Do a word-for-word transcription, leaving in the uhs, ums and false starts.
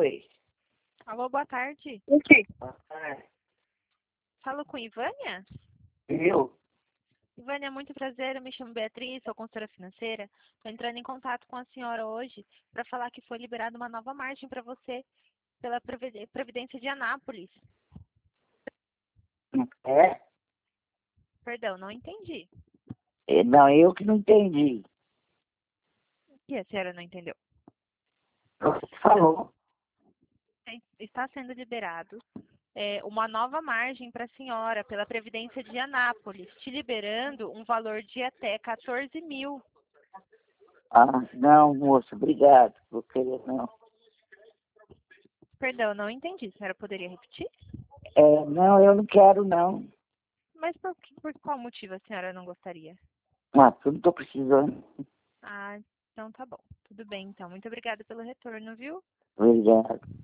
Oi. Alô, boa tarde. O quê? Boa tarde. Falo com Ivânia? Eu? Ivânia, muito prazer. Eu me chamo Beatriz, sou consultora financeira. Estou entrando em contato com a senhora hoje para falar que foi liberada uma nova margem para você pela Previde- Previdência de Anápolis. É? Perdão, não entendi. É, não, eu que não entendi. O que a senhora não entendeu? Você falou. Está sendo liberado é, uma nova margem para a senhora pela Previdência de Anápolis, te liberando um valor de até quatorze mil. Ah, não, moço, obrigado. Vou querer não. Perdão, não entendi. A senhora poderia repetir? É, não, eu não quero não. Mas por, que- por qual motivo a senhora não gostaria? Ah, eu não estou precisando. Ah, então tá bom. Tudo bem, então. Muito obrigada pelo retorno, viu? Obrigado.